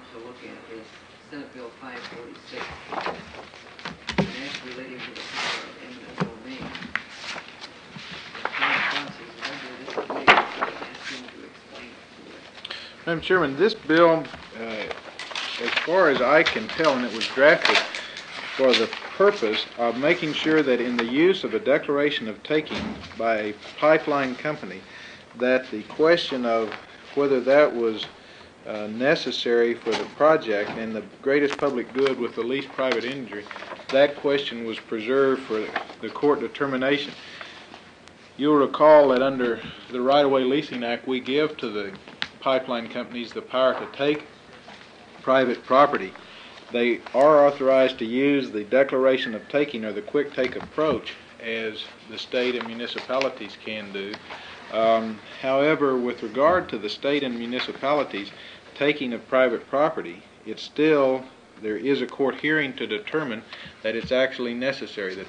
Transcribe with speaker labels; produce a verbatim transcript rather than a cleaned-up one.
Speaker 1: to look at is Senate Bill five forty-six, and that's relating to the power of eminent domain.
Speaker 2: Madam Chairman, this bill, uh, as far as I can tell, and it was drafted for the purpose of making sure that in the use of a declaration of taking by a pipeline company, that the question of whether that was uh, necessary for the project and the greatest public good with the least private injury, that question was preserved for the court determination. You'll recall that under the Right-of-Way Leasing Act, we give to the pipeline companies the power to take private property. They are authorized to use the declaration of taking, or the quick take approach, as the state and municipalities can do. Um, however, with regard to the state and municipalities taking of private property, it's still, there is a court hearing to determine that it's actually necessary, that